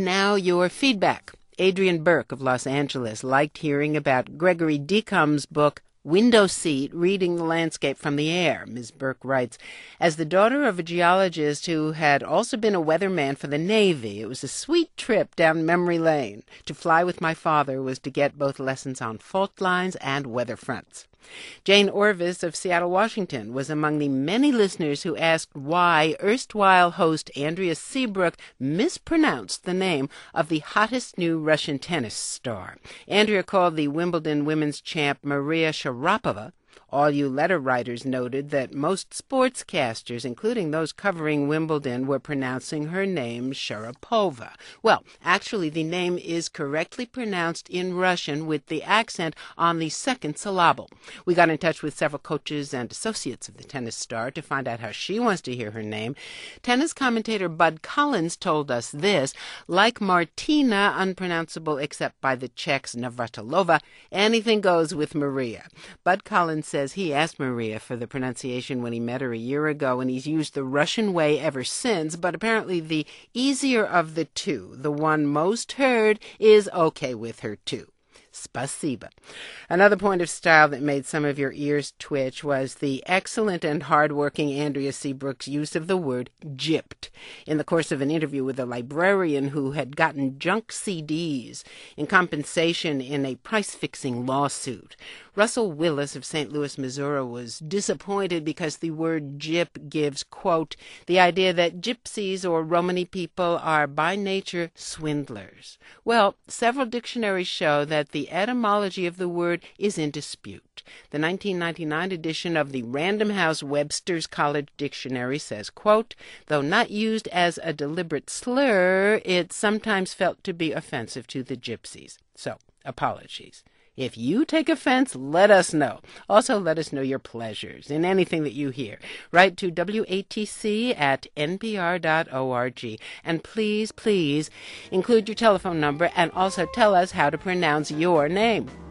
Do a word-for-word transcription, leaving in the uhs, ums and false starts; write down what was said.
now your feedback. Adrian Burke of Los Angeles liked hearing about Gregory Decum's book, Window Seat, Reading the Landscape from the Air. Miz Burke writes, as the daughter of a geologist who had also been a weatherman for the Navy, it was a sweet trip down memory lane. To fly with my father was to get both lessons on fault lines and weather fronts. Jane Orvis of Seattle, Washington, was among the many listeners who asked why erstwhile host Andrea Seabrook mispronounced the name of the hottest new Russian tennis star. Andrea called the Wimbledon women's champ Maria Sharapova. All you letter writers noted that most sportscasters, including those covering Wimbledon, were pronouncing her name Sharapova. Well, actually, the name is correctly pronounced in Russian with the accent on the second syllable. We got in touch with several coaches and associates of the tennis star to find out how she wants to hear her name. Tennis commentator Bud Collins told us this: like Martina, unpronounceable except by the Czechs Navratilova, anything goes with Maria. Bud Collins says he asked Maria for the pronunciation when he met her a year ago, and he's used the Russian way ever since, but apparently the easier of the two, the one most heard, is okay with her too. Spasiba. Another point of style that made some of your ears twitch was the excellent and hard-working Andrea Seabrook's use of the word gypped in the course of an interview with a librarian who had gotten junk C Ds in compensation in a price-fixing lawsuit. Russell Willis of Saint Louis, Missouri, was disappointed because the word gyp gives, quote, the idea that gypsies or Romany people are by nature swindlers. Well, several dictionaries show that the etymology of the word is in dispute. The nineteen ninety-nine edition of the Random House Webster's College Dictionary says, quote, though not used as a deliberate slur, it's sometimes felt to be offensive to the gypsies. So, apologies. If you take offense, let us know. Also, let us know your pleasures in anything that you hear. Write to W A T C at N P R dot org. And please, please include your telephone number and also tell us how to pronounce your name.